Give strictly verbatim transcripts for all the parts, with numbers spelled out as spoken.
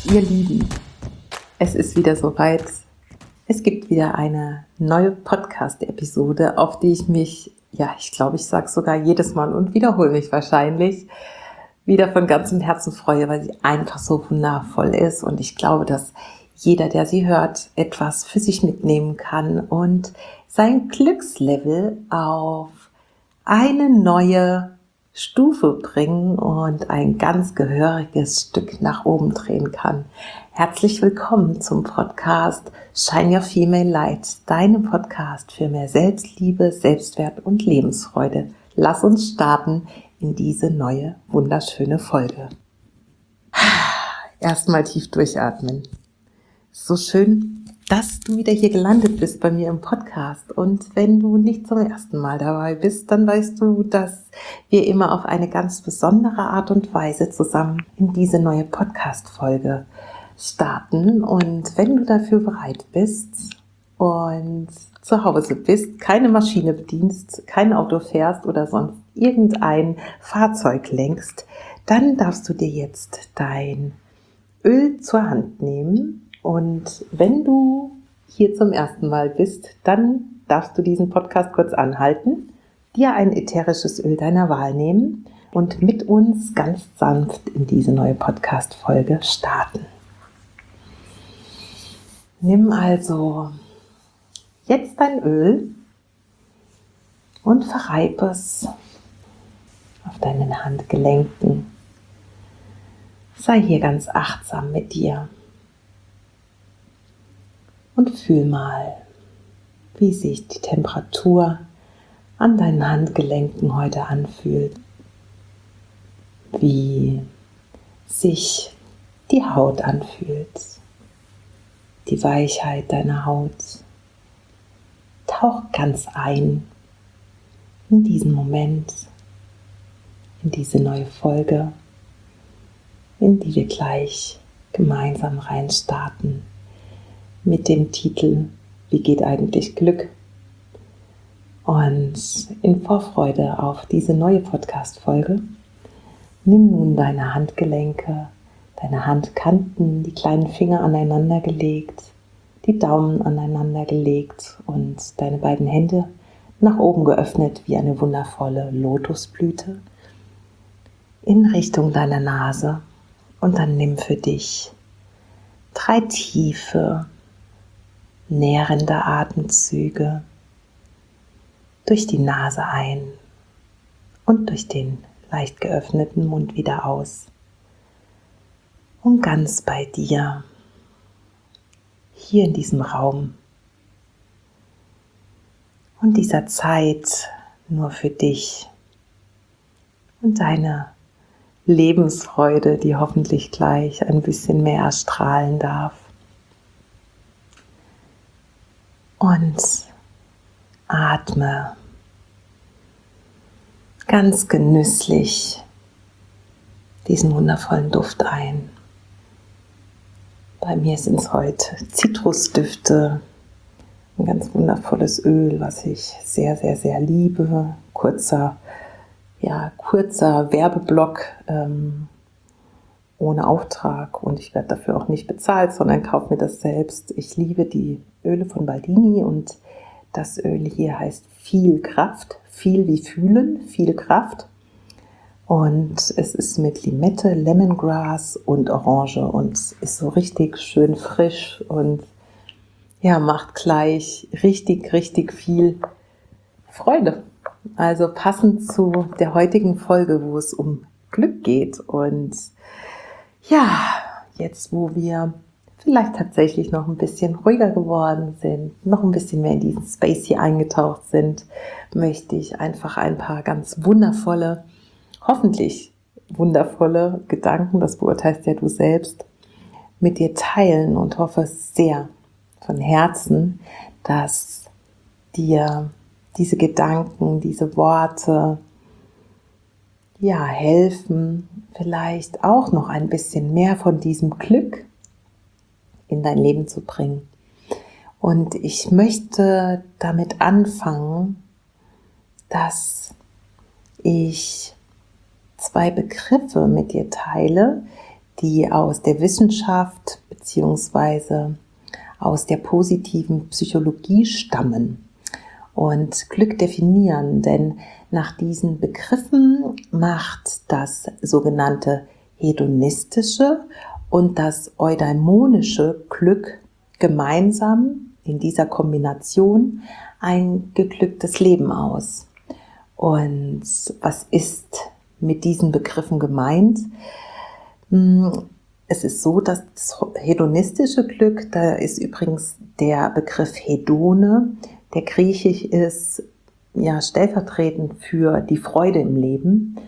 Ihr Lieben, es ist wieder soweit. Es gibt wieder eine neue Podcast-Episode, auf die ich mich, ja, ich glaube, ich sage sogar jedes Mal und wiederhole mich wahrscheinlich, wieder von ganzem Herzen freue, weil sie einfach so wundervoll ist. Und ich glaube, dass jeder, der sie hört, etwas für sich mitnehmen kann und sein Glückslevel auf eine neue Stufe bringen und ein ganz gehöriges Stück nach oben drehen kann. Herzlich willkommen zum Podcast Shine Your Female Light, deinem Podcast für mehr Selbstliebe, Selbstwert und Lebensfreude. Lass uns starten in diese neue, wunderschöne Folge. Erstmal tief durchatmen. So schön, dass du wieder hier gelandet bist bei mir im Podcast. Und wenn du nicht zum ersten Mal dabei bist, dann weißt du, dass wir immer auf eine ganz besondere Art und Weise zusammen in diese neue Podcast-Folge starten. Und wenn du dafür bereit bist und zu Hause bist, keine Maschine bedienst, kein Auto fährst oder sonst irgendein Fahrzeug lenkst, dann darfst du dir jetzt dein Öl zur Hand nehmen. Und wenn du hier zum ersten Mal bist, dann darfst du diesen Podcast kurz anhalten, dir ein ätherisches Öl deiner Wahl nehmen und mit uns ganz sanft in diese neue Podcast-Folge starten. Nimm also jetzt dein Öl und verreib es auf deinen Handgelenken. Sei hier ganz achtsam mit dir. Und fühl mal, wie sich die Temperatur an deinen Handgelenken heute anfühlt. Wie sich die Haut anfühlt. Die Weichheit deiner Haut. Tauch ganz ein in diesen Moment, in diese neue Folge, in die wir gleich gemeinsam reinstarten. Mit dem Titel Wie geht eigentlich Glück? Und in Vorfreude auf diese neue Podcast-Folge, nimm nun deine Handgelenke, deine Handkanten, die kleinen Finger aneinander gelegt, die Daumen aneinander gelegt und deine beiden Hände nach oben geöffnet wie eine wundervolle Lotusblüte in Richtung deiner Nase. Und dann nimm für dich drei tiefe, nährende Atemzüge durch die Nase ein und durch den leicht geöffneten Mund wieder aus. Und ganz bei dir, hier in diesem Raum und dieser Zeit nur für dich und deine Lebensfreude, die hoffentlich gleich ein bisschen mehr erstrahlen darf. Und atme ganz genüsslich diesen wundervollen Duft ein. Bei mir sind es heute Zitrusdüfte, ein ganz wundervolles Öl, was ich sehr, sehr, sehr liebe. Kurzer, ja, kurzer Werbeblock ähm, ohne Auftrag und ich werde dafür auch nicht bezahlt, sondern kaufe mir das selbst. Ich liebe die Öle von Baldini und das Öl hier heißt Viel Kraft, viel wie fühlen, viel Kraft. Und es ist mit Limette, Lemongrass und Orange und ist so richtig schön frisch und ja, macht gleich richtig, richtig viel Freude. Also passend zu der heutigen Folge, wo es um Glück geht und ja, jetzt wo wir vielleicht tatsächlich noch ein bisschen ruhiger geworden sind, noch ein bisschen mehr in diesen Space hier eingetaucht sind, möchte ich einfach ein paar ganz wundervolle, hoffentlich wundervolle Gedanken, das beurteilst ja du selbst, mit dir teilen und hoffe sehr von Herzen, dass dir diese Gedanken, diese Worte, ja, helfen, vielleicht auch noch ein bisschen mehr von diesem Glück in dein Leben zu bringen. Und ich möchte damit anfangen, dass ich zwei Begriffe mit dir teile, die aus der Wissenschaft bzw. aus der positiven Psychologie stammen und Glück definieren, denn nach diesen Begriffen macht das sogenannte hedonistische und das eudaimonische Glück gemeinsam in dieser Kombination ein geglücktes Leben aus. Und was ist mit diesen Begriffen gemeint? Es ist so, dass das hedonistische Glück, da ist übrigens der Begriff Hedone, der griechisch ist, ja, stellvertretend für die Freude im Leben,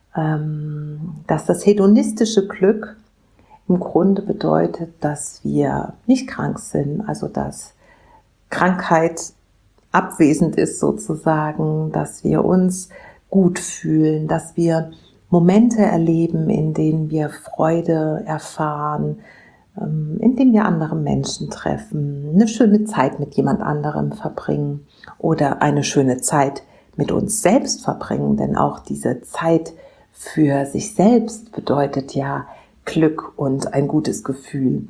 dass das hedonistische Glück im Grunde bedeutet, dass wir nicht krank sind, also dass Krankheit abwesend ist sozusagen, dass wir uns gut fühlen, dass wir Momente erleben, in denen wir Freude erfahren, in denen wir andere Menschen treffen, eine schöne Zeit mit jemand anderem verbringen oder eine schöne Zeit mit uns selbst verbringen, denn auch diese Zeit für sich selbst bedeutet ja Glück und ein gutes Gefühl.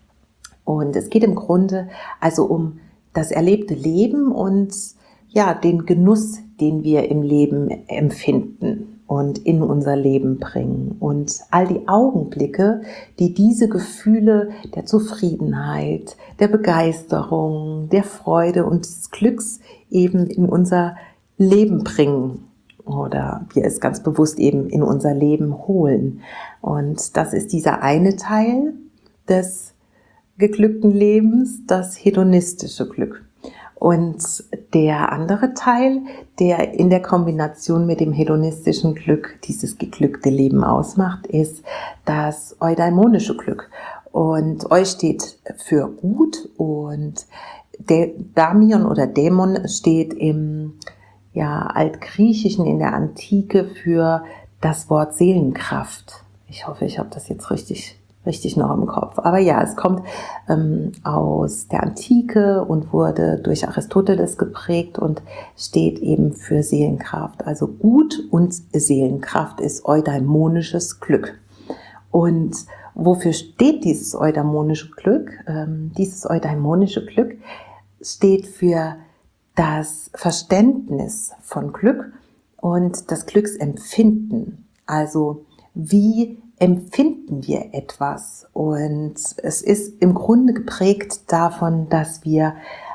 Und es geht im Grunde also um das erlebte Leben und ja, den Genuss, den wir im Leben empfinden und in unser Leben bringen. Und all die Augenblicke, die diese Gefühle der Zufriedenheit, der Begeisterung, der Freude und des Glücks eben in unser Leben bringen. Oder wir es ganz bewusst eben in unser Leben holen. Und das ist dieser eine Teil des geglückten Lebens, das hedonistische Glück. Und der andere Teil, der in der Kombination mit dem hedonistischen Glück dieses geglückte Leben ausmacht, ist das eudaimonische Glück. Und Eu steht für gut und der Damion oder Dämon steht im ja, Altgriechischen, in der Antike für das Wort Seelenkraft. Ich hoffe, ich habe das jetzt richtig richtig noch im Kopf. Aber ja, es kommt ähm, aus der Antike und wurde durch Aristoteles geprägt und steht eben für Seelenkraft. Also Gut und Seelenkraft ist eudaimonisches Glück. Und wofür steht dieses eudaimonische Glück? Ähm, dieses eudaimonische Glück steht für das Verständnis von Glück und das Glücksempfinden. Also wie empfinden wir etwas? Und es ist im Grunde geprägt davon, dass wir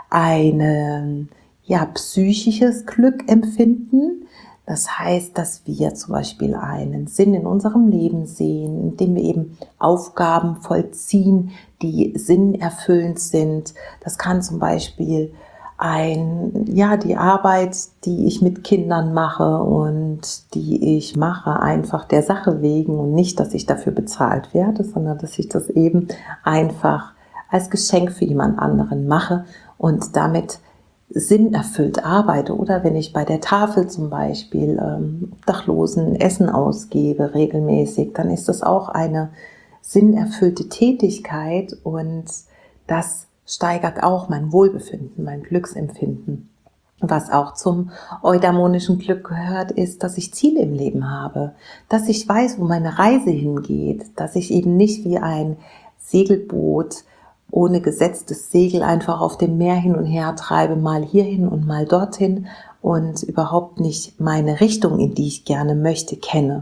ein ja, psychisches Glück empfinden. Das heißt, dass wir zum Beispiel einen Sinn in unserem Leben sehen, indem wir eben Aufgaben vollziehen, die sinnerfüllend sind. Das kann zum Beispiel ein, ja, die Arbeit, die ich mit Kindern mache und die ich mache, einfach der Sache wegen und nicht, dass ich dafür bezahlt werde, sondern dass ich das eben einfach als Geschenk für jemand anderen mache und damit sinnerfüllt arbeite. Oder wenn ich bei der Tafel zum Beispiel ähm, Obdachlosen Essen ausgebe regelmäßig, dann ist das auch eine sinnerfüllte Tätigkeit und das steigert auch mein Wohlbefinden, mein Glücksempfinden. Was auch zum eudaimonischen Glück gehört, ist, dass ich Ziele im Leben habe, dass ich weiß, wo meine Reise hingeht, dass ich eben nicht wie ein Segelboot ohne gesetztes Segel einfach auf dem Meer hin und her treibe, mal hierhin und mal dorthin und überhaupt nicht meine Richtung, in die ich gerne möchte, kenne.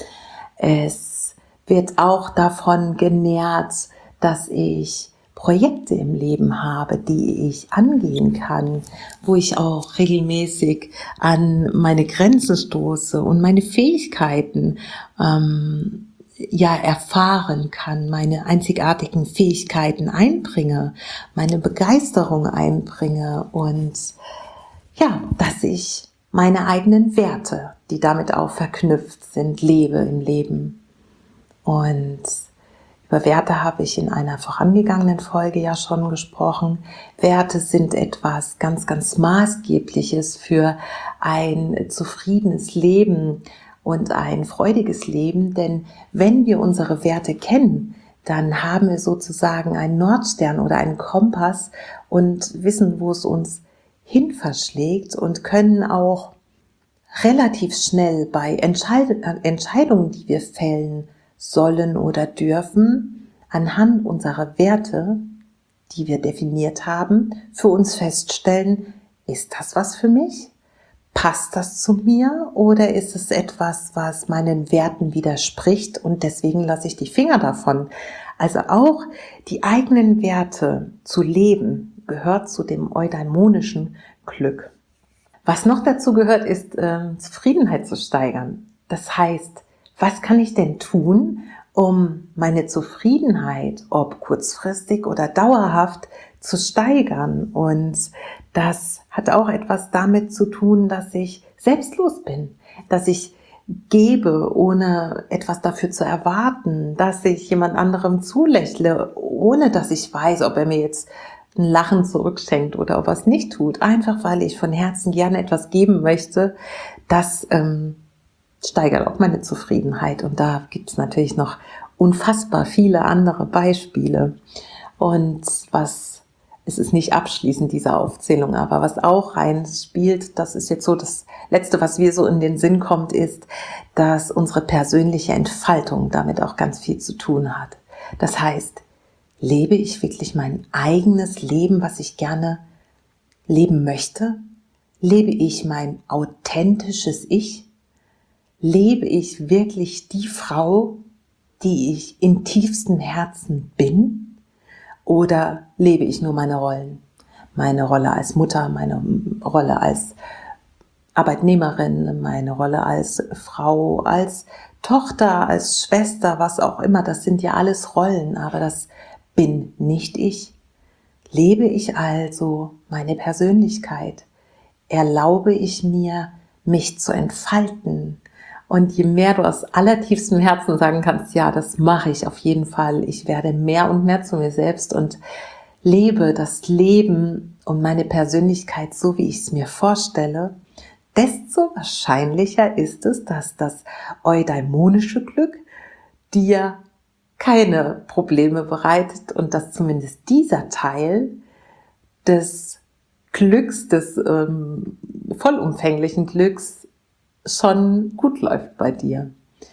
Es wird auch davon genährt, dass ich Projekte im Leben habe, die ich angehen kann, wo ich auch regelmäßig an meine Grenzen stoße und meine Fähigkeiten ähm, ja erfahren kann, meine einzigartigen Fähigkeiten einbringe, meine Begeisterung einbringe und ja, dass ich meine eigenen Werte, die damit auch verknüpft sind, lebe im Leben. Und über Werte habe ich in einer vorangegangenen Folge ja schon gesprochen. Werte sind etwas ganz, ganz Maßgebliches für ein zufriedenes Leben und ein freudiges Leben, denn wenn wir unsere Werte kennen, dann haben wir sozusagen einen Nordstern oder einen Kompass und wissen, wo es uns hin verschlägt und können auch relativ schnell bei Entscheid- Entscheidungen, die wir fällen, sollen oder dürfen, anhand unserer Werte, die wir definiert haben, für uns feststellen, ist das was für mich? Passt das zu mir oder ist es etwas, was meinen Werten widerspricht und deswegen lasse ich die Finger davon? Also auch die eigenen Werte zu leben, gehört zu dem eudaimonischen Glück. Was noch dazu gehört, ist äh, Zufriedenheit zu steigern. Das heißt, was kann ich denn tun, um meine Zufriedenheit, ob kurzfristig oder dauerhaft, zu steigern? Und das hat auch etwas damit zu tun, dass ich selbstlos bin, dass ich gebe, ohne etwas dafür zu erwarten, dass ich jemand anderem zulächle, ohne dass ich weiß, ob er mir jetzt ein Lachen zurückschenkt oder ob er es nicht tut, einfach weil ich von Herzen gerne etwas geben möchte. Das ähm, steigert auch meine Zufriedenheit und da gibt es natürlich noch unfassbar viele andere Beispiele. Und was, es ist nicht abschließend, diese Aufzählung, aber was auch reinspielt, das ist jetzt so das Letzte, was mir so in den Sinn kommt, ist, dass unsere persönliche Entfaltung damit auch ganz viel zu tun hat. Das heißt, lebe ich wirklich mein eigenes Leben, was ich gerne leben möchte? Lebe ich mein authentisches Ich? Lebe ich wirklich die Frau, die ich in tiefstem Herzen bin? Oder lebe ich nur meine Rollen? Meine Rolle als Mutter, meine Rolle als Arbeitnehmerin, meine Rolle als Frau, als Tochter, als Schwester, was auch immer. Das sind ja alles Rollen, aber das bin nicht ich. Lebe ich also meine Persönlichkeit? Erlaube ich mir, mich zu entfalten? Und je mehr du aus allertiefstem Herzen sagen kannst, ja, das mache ich auf jeden Fall. Ich werde mehr und mehr zu mir selbst und lebe das Leben und meine Persönlichkeit so, wie ich es mir vorstelle, desto wahrscheinlicher ist es, dass das eudaimonische Glück dir keine Probleme bereitet und dass zumindest dieser Teil des Glücks, des ähm, vollumfänglichen Glücks schon gut läuft bei dir.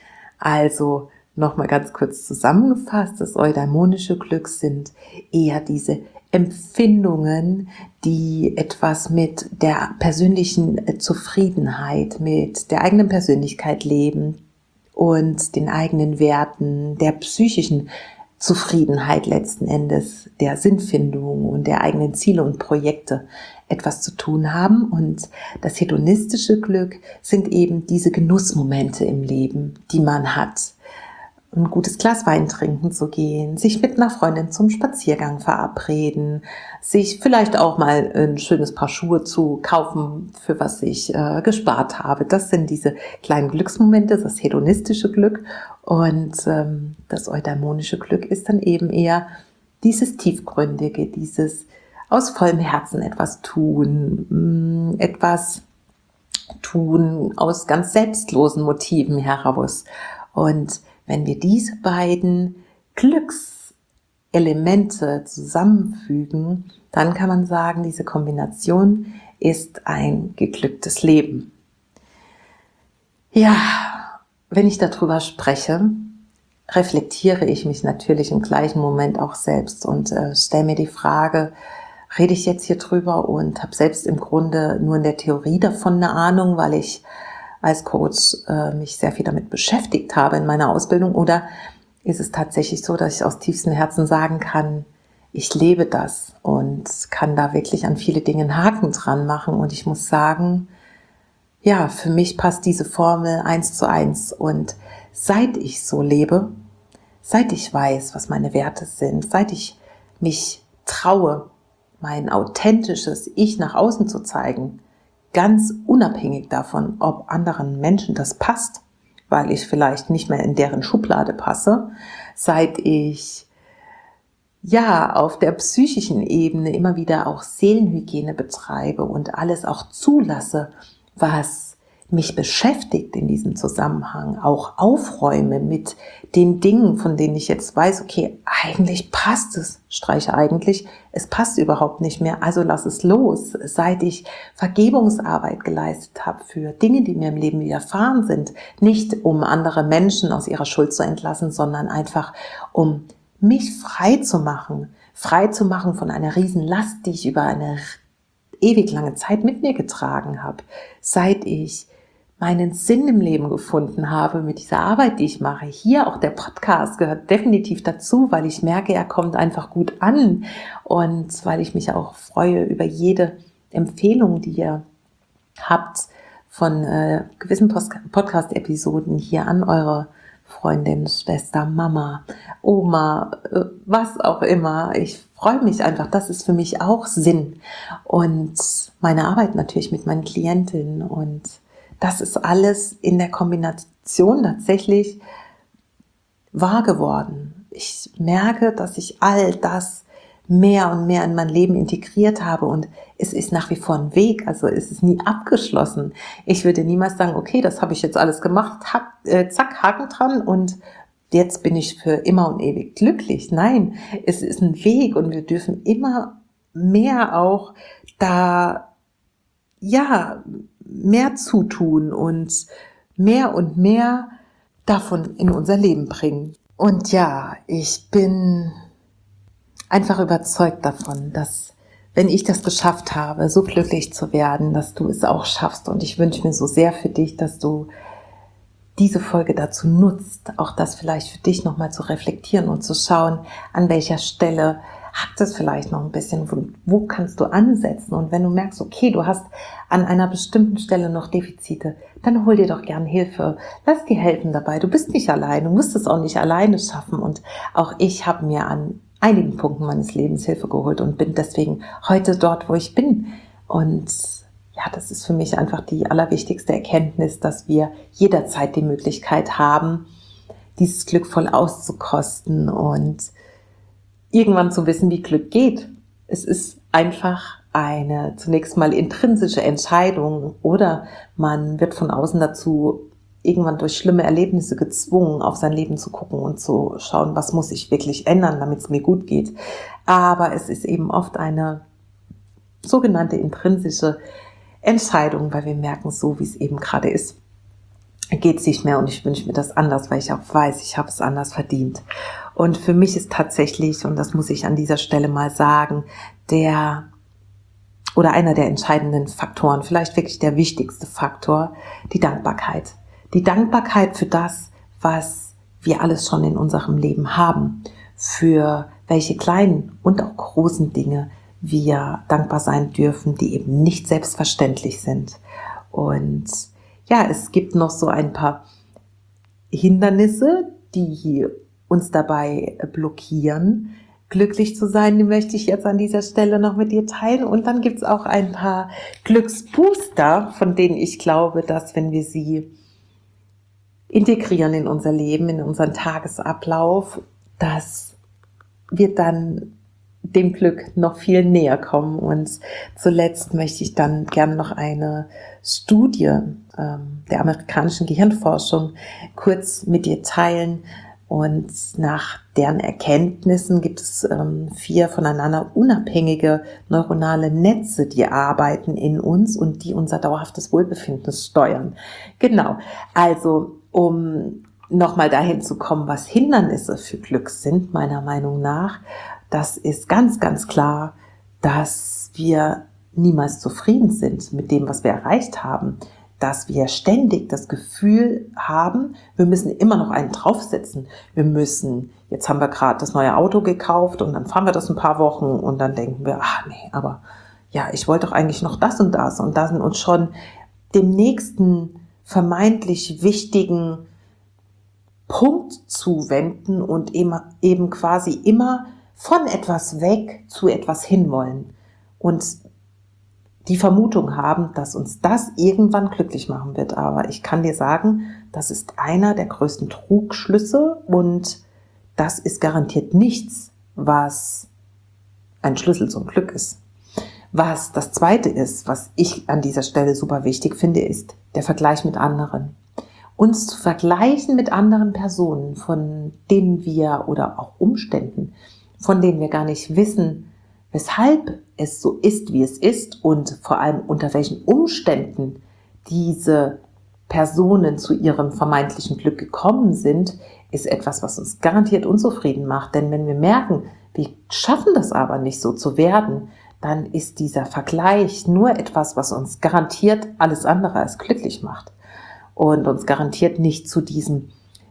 Also nochmal ganz kurz zusammengefasst, das eudaimonische Glück sind eher diese Empfindungen, die etwas mit der persönlichen Zufriedenheit, mit der eigenen Persönlichkeit leben und den eigenen Werten, der psychischen Zufriedenheit letzten Endes, der Sinnfindung und der eigenen Ziele und Projekte etwas zu tun haben. Und das hedonistische Glück sind eben diese Genussmomente im Leben, die man hat. Ein gutes Glas Wein trinken zu gehen, sich mit einer Freundin zum Spaziergang verabreden, sich vielleicht auch mal ein schönes Paar Schuhe zu kaufen, für was ich äh, gespart habe. Das sind diese kleinen Glücksmomente, das hedonistische Glück. Und ähm, das eudaimonische Glück ist dann eben eher dieses Tiefgründige, dieses aus vollem Herzen etwas tun, mh, etwas tun aus ganz selbstlosen Motiven heraus. Und wenn wir diese beiden Glückselemente zusammenfügen, dann kann man sagen, diese Kombination ist ein geglücktes Leben. Ja, wenn ich darüber spreche, reflektiere ich mich natürlich im gleichen Moment auch selbst und äh, stelle mir die Frage, rede ich jetzt hier drüber und habe selbst im Grunde nur in der Theorie davon eine Ahnung, weil ich als Coach äh, mich sehr viel damit beschäftigt habe in meiner Ausbildung, oder ist es tatsächlich so, dass ich aus tiefstem Herzen sagen kann, ich lebe das und kann da wirklich an viele Dinge einen Haken dran machen, und ich muss sagen, ja, für mich passt diese Formel eins zu eins, und seit ich so lebe, seit ich weiß, was meine Werte sind, seit ich mich traue, mein authentisches Ich nach außen zu zeigen, ganz unabhängig davon, ob anderen Menschen das passt, weil ich vielleicht nicht mehr in deren Schublade passe, seit ich ja auf der psychischen Ebene immer wieder auch Seelenhygiene betreibe und alles auch zulasse, was mich beschäftigt in diesem Zusammenhang, auch aufräume mit den Dingen, von denen ich jetzt weiß, okay, eigentlich passt es, streiche eigentlich, es passt überhaupt nicht mehr, also lass es los. Seit ich Vergebungsarbeit geleistet habe für Dinge, die mir im Leben widerfahren sind, nicht um andere Menschen aus ihrer Schuld zu entlassen, sondern einfach um mich frei zu machen, frei zu machen von einer Riesenlast, die ich über eine ewig lange Zeit mit mir getragen habe, seit ich meinen Sinn im Leben gefunden habe mit dieser Arbeit, die ich mache. Hier auch der Podcast gehört definitiv dazu, weil ich merke, er kommt einfach gut an und weil ich mich auch freue über jede Empfehlung, die ihr habt von äh, gewissen Podcast-Episoden hier an eure Freundin, Schwester, Mama, Oma, äh, was auch immer. Ich freue mich einfach, das ist für mich auch Sinn und meine Arbeit natürlich mit meinen Klientinnen und das ist alles in der Kombination tatsächlich wahr geworden. Ich merke, dass ich all das mehr und mehr in mein Leben integriert habe und es ist nach wie vor ein Weg, also es ist nie abgeschlossen. Ich würde niemals sagen, okay, das habe ich jetzt alles gemacht, hack, äh, zack, Haken dran und jetzt bin ich für immer und ewig glücklich. Nein, es ist ein Weg und wir dürfen immer mehr auch da, ja, mehr zutun und mehr und mehr davon in unser Leben bringen. Und ja, ich bin einfach überzeugt davon, dass wenn ich das geschafft habe, so glücklich zu werden, dass du es auch schaffst. Und ich wünsche mir so sehr für dich, dass du diese Folge dazu nutzt, auch das vielleicht für dich nochmal zu reflektieren und zu schauen, an welcher Stelle hakt es vielleicht noch ein bisschen, wo, wo kannst du ansetzen? Und wenn du merkst, okay, du hast an einer bestimmten Stelle noch Defizite, dann hol dir doch gern Hilfe. Lass dir helfen dabei. Du bist nicht allein, du musst es auch nicht alleine schaffen. Und auch ich habe mir an einigen Punkten meines Lebens Hilfe geholt und bin deswegen heute dort, wo ich bin. Und ja, das ist für mich einfach die allerwichtigste Erkenntnis, dass wir jederzeit die Möglichkeit haben, dieses Glück voll auszukosten und irgendwann zu wissen, wie Glück geht. Es ist einfach eine zunächst mal intrinsische Entscheidung oder man wird von außen dazu irgendwann durch schlimme Erlebnisse gezwungen, auf sein Leben zu gucken und zu schauen, was muss ich wirklich ändern, damit es mir gut geht. Aber es ist eben oft eine sogenannte intrinsische Entscheidung, weil wir merken, so wie es eben gerade ist, geht es nicht mehr und ich wünsche mir das anders, weil ich auch weiß, ich habe es anders verdient. Und für mich ist tatsächlich, und das muss ich an dieser Stelle mal sagen, der oder einer der entscheidenden Faktoren, vielleicht wirklich der wichtigste Faktor, die Dankbarkeit. Die Dankbarkeit für das, was wir alles schon in unserem Leben haben, für welche kleinen und auch großen Dinge wir dankbar sein dürfen, die eben nicht selbstverständlich sind. Und ja, es gibt noch so ein paar Hindernisse, die uns dabei blockieren, glücklich zu sein, die möchte ich jetzt an dieser Stelle noch mit dir teilen. Und dann gibt es auch ein paar Glücksbooster, von denen ich glaube, dass wenn wir sie integrieren in unser Leben, in unseren Tagesablauf, dass wir dann dem Glück noch viel näher kommen. Und zuletzt möchte ich dann gerne noch eine Studie ähm, der amerikanischen Gehirnforschung kurz mit dir teilen. Und nach deren Erkenntnissen gibt es ähm, vier voneinander unabhängige neuronale Netze, die arbeiten in uns und die unser dauerhaftes Wohlbefinden steuern. Genau, also um nochmal dahin zu kommen, was Hindernisse für Glück sind, meiner Meinung nach, das ist ganz, ganz klar, dass wir niemals zufrieden sind mit dem, was wir erreicht haben, dass wir ständig das Gefühl haben, wir müssen immer noch einen draufsetzen. Wir müssen, jetzt haben wir gerade das neue Auto gekauft und dann fahren wir das ein paar Wochen und dann denken wir, ach nee, aber ja, ich wollte doch eigentlich noch das und das und da sind uns schon dem nächsten vermeintlich wichtigen Punkt zuwenden und eben quasi immer von etwas weg zu etwas hinwollen und die Vermutung haben, dass uns das irgendwann glücklich machen wird. Aber ich kann dir sagen, das ist einer der größten Trugschlüsse und das ist garantiert nichts, was ein Schlüssel zum Glück ist. Was das Zweite ist, was ich an dieser Stelle super wichtig finde, ist der Vergleich mit anderen. Uns zu vergleichen mit anderen Personen, von denen wir oder auch Umständen, von denen wir gar nicht wissen, weshalb es so ist, wie es ist und vor allem unter welchen Umständen diese Personen zu ihrem vermeintlichen Glück gekommen sind, ist etwas, was uns garantiert unzufrieden macht. Denn wenn wir merken, wir schaffen das aber nicht so zu werden, dann ist dieser Vergleich nur etwas, was uns garantiert alles andere als glücklich macht und uns garantiert nicht zu diesem,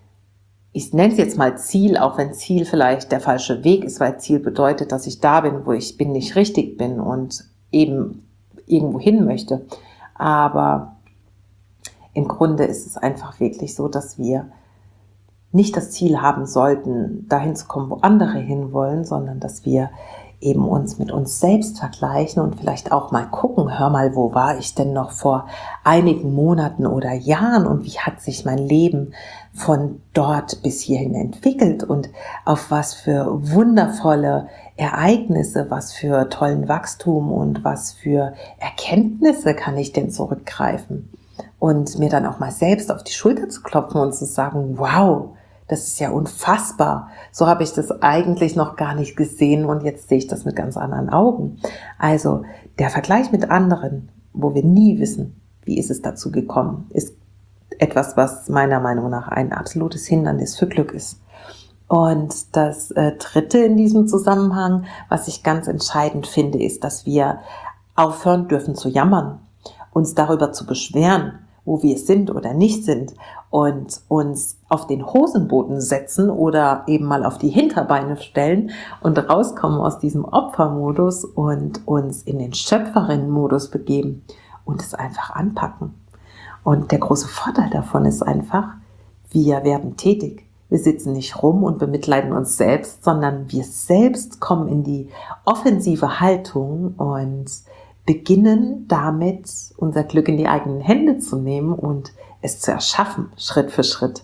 ich nenne es jetzt mal Ziel, auch wenn Ziel vielleicht der falsche Weg ist, weil Ziel bedeutet, dass ich da bin, wo ich bin, nicht richtig bin und eben irgendwo hin möchte. Aber im Grunde ist es einfach wirklich so, dass wir nicht das Ziel haben sollten, dahin zu kommen, wo andere hinwollen, sondern dass wir eben uns mit uns selbst vergleichen und vielleicht auch mal gucken, hör mal, wo war ich denn noch vor einigen Monaten oder Jahren und wie hat sich mein Leben von dort bis hierhin entwickelt und auf was für wundervolle Ereignisse, was für tollen Wachstum und was für Erkenntnisse kann ich denn zurückgreifen und mir dann auch mal selbst auf die Schulter zu klopfen und zu sagen, wow, das ist ja unfassbar. So habe ich das eigentlich noch gar nicht gesehen und jetzt sehe ich das mit ganz anderen Augen. Also der Vergleich mit anderen, wo wir nie wissen, wie ist es dazu gekommen, ist etwas, was meiner Meinung nach ein absolutes Hindernis für Glück ist. Und das äh, Dritte in diesem Zusammenhang, was ich ganz entscheidend finde, ist, dass wir aufhören dürfen zu jammern, uns darüber zu beschweren, wo wir sind oder nicht sind und uns auf den Hosenboden setzen oder eben mal auf die Hinterbeine stellen und rauskommen aus diesem Opfermodus und uns in den Schöpferinnenmodus begeben und es einfach anpacken. Und der große Vorteil davon ist einfach, wir werden tätig. Wir sitzen nicht rum und bemitleiden uns selbst, sondern wir selbst kommen in die offensive Haltung und beginnen damit, unser Glück in die eigenen Hände zu nehmen und es zu erschaffen, Schritt für Schritt.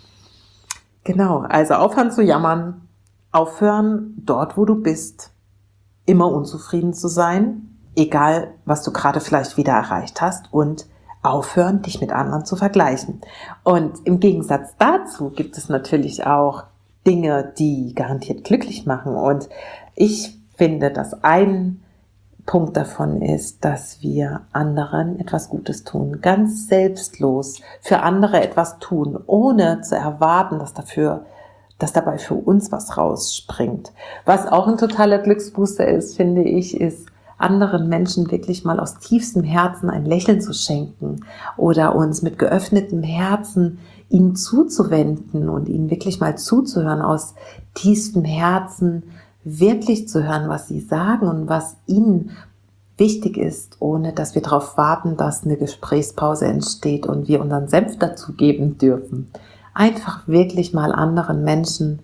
Genau, also aufhören zu jammern, aufhören dort, wo du bist, immer unzufrieden zu sein, egal, was du gerade vielleicht wieder erreicht hast und aufhören, dich mit anderen zu vergleichen. Und im Gegensatz dazu gibt es natürlich auch Dinge, die garantiert glücklich machen. Und ich finde, dass ein Punkt davon ist, dass wir anderen etwas Gutes tun, ganz selbstlos für andere etwas tun, ohne zu erwarten, dass dafür, dass dabei für uns was rausspringt. Was auch ein totaler Glücksbooster ist, finde ich, ist, anderen Menschen wirklich mal aus tiefstem Herzen ein Lächeln zu schenken oder uns mit geöffnetem Herzen ihnen zuzuwenden und ihnen wirklich mal zuzuhören, aus tiefstem Herzen wirklich zu hören, was sie sagen und was ihnen wichtig ist, ohne dass wir darauf warten, dass eine Gesprächspause entsteht und wir unseren Senf dazu geben dürfen. Einfach wirklich mal anderen Menschen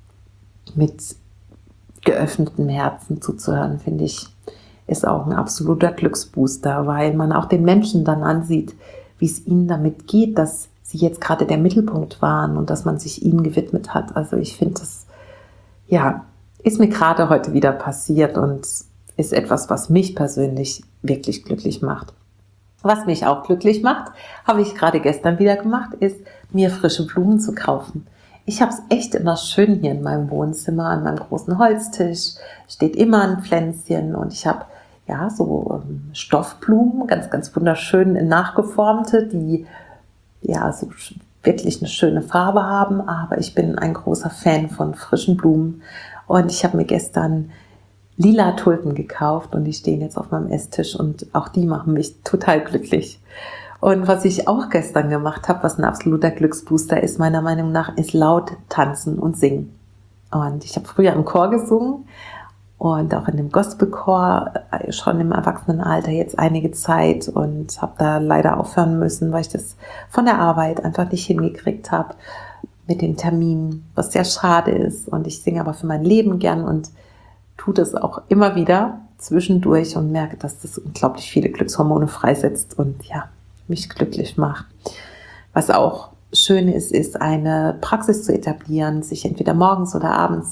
mit geöffnetem Herzen zuzuhören, finde ich, ist auch ein absoluter Glücksbooster, weil man auch den Menschen dann ansieht, wie es ihnen damit geht, dass sie jetzt gerade der Mittelpunkt waren und dass man sich ihnen gewidmet hat. Also ich finde, das ja, ist mir gerade heute wieder passiert und ist etwas, was mich persönlich wirklich glücklich macht. Was mich auch glücklich macht, habe ich gerade gestern wieder gemacht, ist, mir frische Blumen zu kaufen. Ich habe es echt immer schön hier in meinem Wohnzimmer, an meinem großen Holztisch, steht immer ein Pflänzchen und ich habe ja so ähm, Stoffblumen, ganz, ganz wunderschön nachgeformte, die ja so wirklich eine schöne Farbe haben, aber ich bin ein großer Fan von frischen Blumen und ich habe mir gestern lila Tulpen gekauft und die stehen jetzt auf meinem Esstisch und auch die machen mich total glücklich. Und was ich auch gestern gemacht habe, was ein absoluter Glücksbooster ist, meiner Meinung nach, ist laut tanzen und singen. Und ich habe früher im Chor gesungen und auch in dem Gospelchor schon im Erwachsenenalter jetzt einige Zeit und habe da leider aufhören müssen, weil ich das von der Arbeit einfach nicht hingekriegt habe mit den Terminen, was sehr schade ist. Und ich singe aber für mein Leben gern und tue das auch immer wieder zwischendurch und merke, dass das unglaublich viele Glückshormone freisetzt und ja, mich glücklich macht. Was auch schön ist, ist eine Praxis zu etablieren, sich entweder morgens oder abends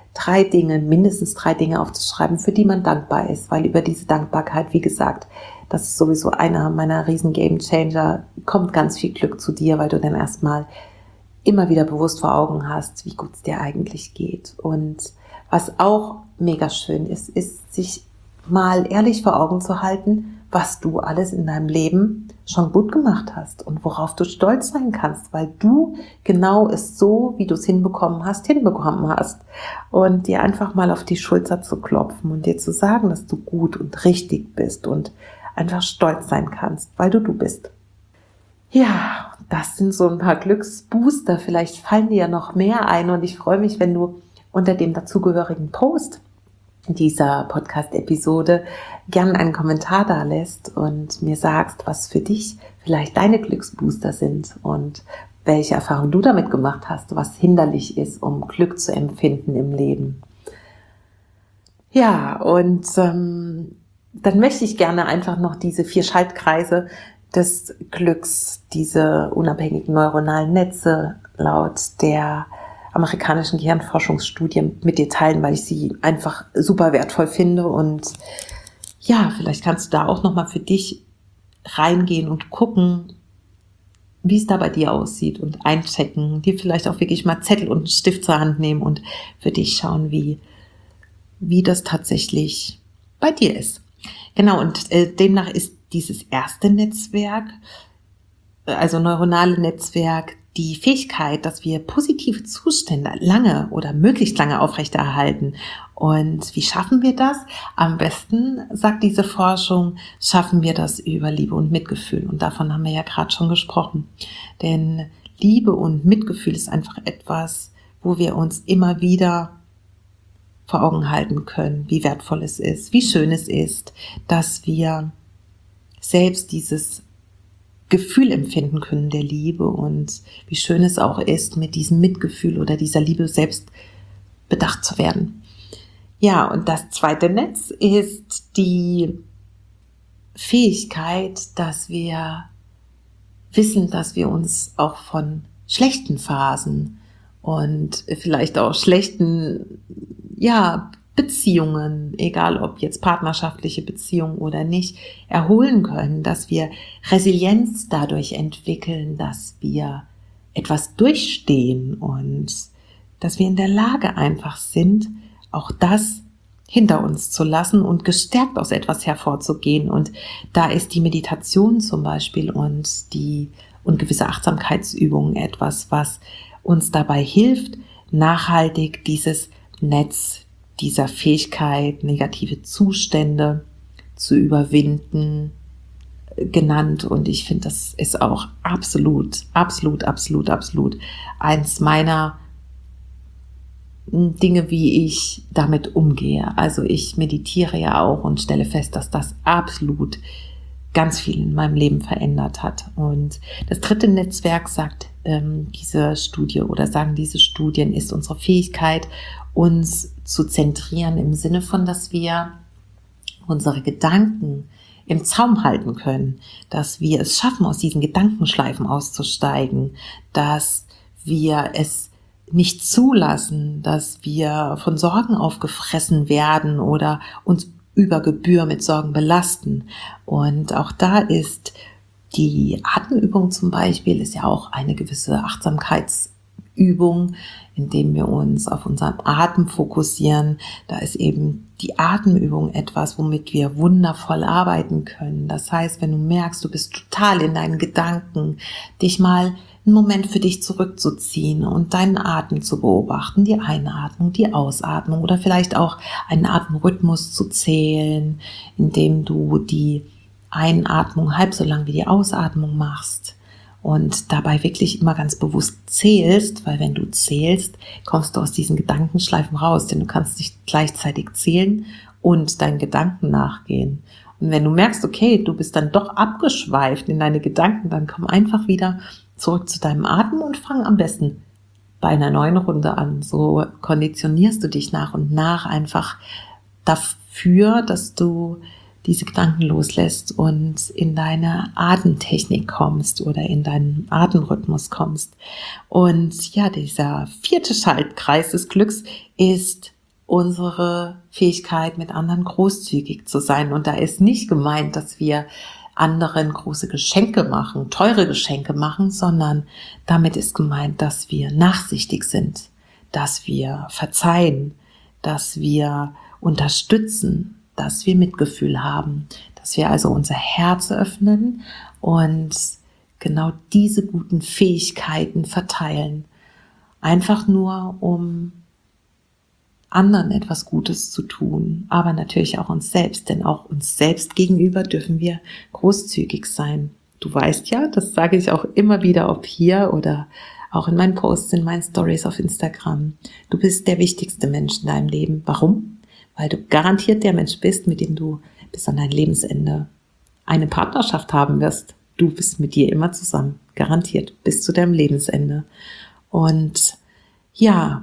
drei Dinge, mindestens drei Dinge aufzuschreiben, für die man dankbar ist, weil über diese Dankbarkeit, wie gesagt, das ist sowieso einer meiner riesen Gamechanger, kommt ganz viel Glück zu dir, weil du dann erstmal immer wieder bewusst vor Augen hast, wie gut es dir eigentlich geht. Und was auch mega schön ist, ist, sich mal ehrlich vor Augen zu halten, was du alles in deinem Leben schon gut gemacht hast und worauf du stolz sein kannst, weil du genau es so, wie du es hinbekommen hast, hinbekommen hast. Und dir einfach mal auf die Schulter zu klopfen und dir zu sagen, dass du gut und richtig bist und einfach stolz sein kannst, weil du du bist. Ja, das sind so ein paar Glücksbooster. Vielleicht fallen dir ja noch mehr ein und ich freue mich, wenn du unter dem dazugehörigen Post dieser Podcast-Episode gern einen Kommentar da lässt und mir sagst, was für dich vielleicht deine Glücksbooster sind und welche Erfahrungen du damit gemacht hast, was hinderlich ist, um Glück zu empfinden im Leben. Ja, und ähm, dann möchte ich gerne einfach noch diese vier Schaltkreise des Glücks, diese unabhängigen neuronalen Netze laut der amerikanischen Gehirnforschungsstudie mit dir teilen, weil ich sie einfach super wertvoll finde. Und ja, vielleicht kannst du da auch nochmal für dich reingehen und gucken, wie es da bei dir aussieht und einchecken, dir vielleicht auch wirklich mal Zettel und einen Stift zur Hand nehmen und für dich schauen, wie, wie das tatsächlich bei dir ist. Genau, und äh, demnach ist dieses erste Netzwerk, also neuronale Netzwerk, die Fähigkeit, dass wir positive Zustände lange oder möglichst lange aufrechterhalten. Und wie schaffen wir das? Am besten, sagt diese Forschung, schaffen wir das über Liebe und Mitgefühl. Und davon haben wir ja gerade schon gesprochen. Denn Liebe und Mitgefühl ist einfach etwas, wo wir uns immer wieder vor Augen halten können, wie wertvoll es ist, wie schön es ist, dass wir selbst dieses Gefühl empfinden können der Liebe und wie schön es auch ist, mit diesem Mitgefühl oder dieser Liebe selbst bedacht zu werden. Ja, und das zweite Netz ist die Fähigkeit, dass wir wissen, dass wir uns auch von schlechten Phasen und vielleicht auch schlechten, ja, Beziehungen, egal ob jetzt partnerschaftliche Beziehungen oder nicht, erholen können, dass wir Resilienz dadurch entwickeln, dass wir etwas durchstehen und dass wir in der Lage einfach sind, auch das hinter uns zu lassen und gestärkt aus etwas hervorzugehen. Und da ist die Meditation zum Beispiel und die und gewisse Achtsamkeitsübungen etwas, was uns dabei hilft, nachhaltig dieses Netz dieser Fähigkeit, negative Zustände zu überwinden, genannt. Und ich finde, das ist auch absolut, absolut, absolut, absolut eins meiner Dinge, wie ich damit umgehe. Also ich meditiere ja auch und stelle fest, dass das absolut ganz viel in meinem Leben verändert hat. Und das dritte Netzwerk, sagt ähm, diese Studie oder sagen diese Studien, ist unsere Fähigkeit, uns zu zentrieren im Sinne von, dass wir unsere Gedanken im Zaum halten können, dass wir es schaffen, aus diesen Gedankenschleifen auszusteigen, dass wir es nicht zulassen, dass wir von Sorgen aufgefressen werden oder uns über Gebühr mit Sorgen belasten. Und auch da ist die Atemübung zum Beispiel, ist ja auch eine gewisse Achtsamkeitsübung, indem wir uns auf unseren Atem fokussieren. Da ist eben die Atemübung etwas, womit wir wundervoll arbeiten können. Das heißt, wenn du merkst, du bist total in deinen Gedanken, dich mal einen Moment für dich zurückzuziehen und deinen Atem zu beobachten, die Einatmung, die Ausatmung oder vielleicht auch einen Atemrhythmus zu zählen, indem du die Einatmung halb so lang wie die Ausatmung machst und dabei wirklich immer ganz bewusst zählst, weil wenn du zählst, kommst du aus diesen Gedankenschleifen raus, denn du kannst nicht gleichzeitig zählen und deinen Gedanken nachgehen. Und wenn du merkst, okay, du bist dann doch abgeschweift in deine Gedanken, dann komm einfach wieder zurück zu deinem Atem und fang am besten bei einer neuen Runde an. So konditionierst du dich nach und nach einfach dafür, dass du diese Gedanken loslässt und in deine Atemtechnik kommst oder in deinen Atemrhythmus kommst. Und ja, dieser vierte Schaltkreis des Glücks ist unsere Fähigkeit, mit anderen großzügig zu sein. Und da ist nicht gemeint, dass wir anderen große Geschenke machen, teure Geschenke machen, sondern damit ist gemeint, dass wir nachsichtig sind, dass wir verzeihen, dass wir unterstützen, dass wir Mitgefühl haben, dass wir also unser Herz öffnen und genau diese guten Fähigkeiten verteilen. Einfach nur, um anderen etwas Gutes zu tun, aber natürlich auch uns selbst, denn auch uns selbst gegenüber dürfen wir großzügig sein. Du weißt ja, das sage ich auch immer wieder, ob hier oder auch in meinen Posts, in meinen Stories auf Instagram. Du bist der wichtigste Mensch in deinem Leben. Warum? Weil du garantiert der Mensch bist, mit dem du bis an dein Lebensende eine Partnerschaft haben wirst. Du bist mit dir immer zusammen, garantiert, bis zu deinem Lebensende. Und ja,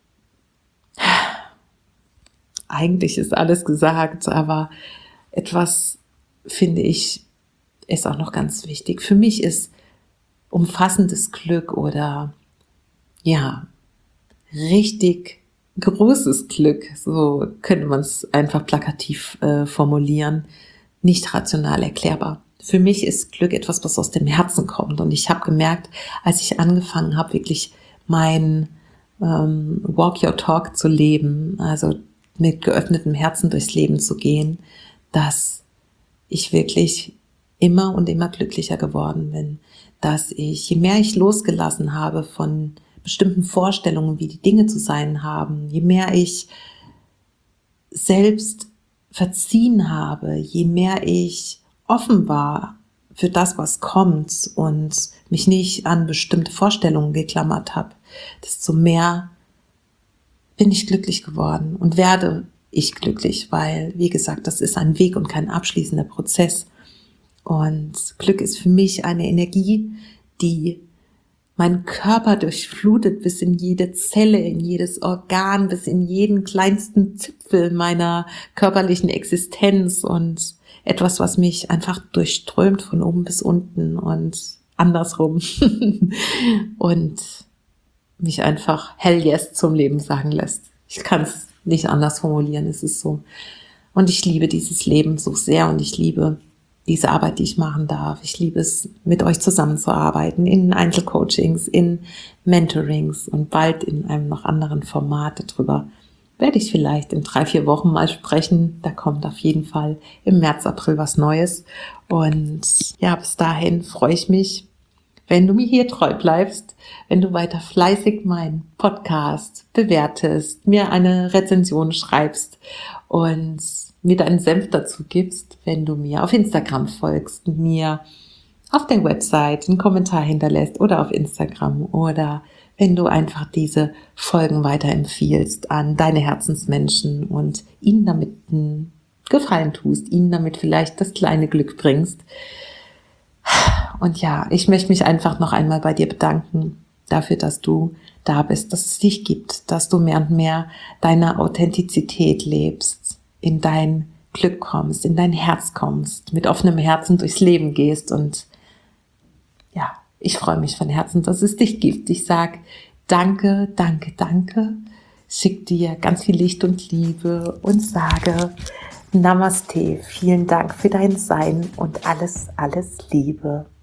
eigentlich ist alles gesagt, aber etwas finde ich ist auch noch ganz wichtig. Für mich ist umfassendes Glück oder ja, richtig großes Glück, so könnte man es einfach plakativ äh, formulieren, nicht rational erklärbar. Für mich ist Glück etwas, was aus dem Herzen kommt. Und ich habe gemerkt, als ich angefangen habe, wirklich mein ähm, Walk Your Talk zu leben, also mit geöffnetem Herzen durchs Leben zu gehen, dass ich wirklich immer und immer glücklicher geworden bin, dass ich, je mehr ich losgelassen habe von bestimmten Vorstellungen, wie die Dinge zu sein haben, je mehr ich selbst verziehen habe, je mehr ich offen war für das, was kommt und mich nicht an bestimmte Vorstellungen geklammert habe, desto mehr bin ich glücklich geworden und werde ich glücklich, weil, wie gesagt, das ist ein Weg und kein abschließender Prozess. Und Glück ist für mich eine Energie, die meinen Körper durchflutet bis in jede Zelle, in jedes Organ, bis in jeden kleinsten Zipfel meiner körperlichen Existenz und etwas, was mich einfach durchströmt von oben bis unten und andersrum und mich einfach hell yes zum Leben sagen lässt. Ich kann es nicht anders formulieren, es ist so. Und ich liebe dieses Leben so sehr und ich liebe diese Arbeit, die ich machen darf. Ich liebe es, mit euch zusammenzuarbeiten, in Einzelcoachings, in Mentorings und bald in einem noch anderen Format. Darüber werde ich vielleicht in drei, vier Wochen mal sprechen. Da kommt auf jeden Fall im März, April was Neues. Und ja, bis dahin freue ich mich, wenn du mir hier treu bleibst, wenn du weiter fleißig meinen Podcast bewertest, mir eine Rezension schreibst und mir deinen Senf dazu gibst, wenn du mir auf Instagram folgst und mir auf der Website einen Kommentar hinterlässt oder auf Instagram oder wenn du einfach diese Folgen weiterempfiehlst an deine Herzensmenschen und ihnen damit einen Gefallen tust, ihnen damit vielleicht das kleine Glück bringst. Und ja, ich möchte mich einfach noch einmal bei dir bedanken dafür, dass du da bist, dass es dich gibt, dass du mehr und mehr deine Authentizität lebst, in dein Glück kommst, in dein Herz kommst, mit offenem Herzen durchs Leben gehst. Und ja, ich freue mich von Herzen, dass es dich gibt. Ich sage danke, danke, danke. Schick dir ganz viel Licht und Liebe und sage Namaste. Vielen Dank für dein Sein und alles, alles Liebe.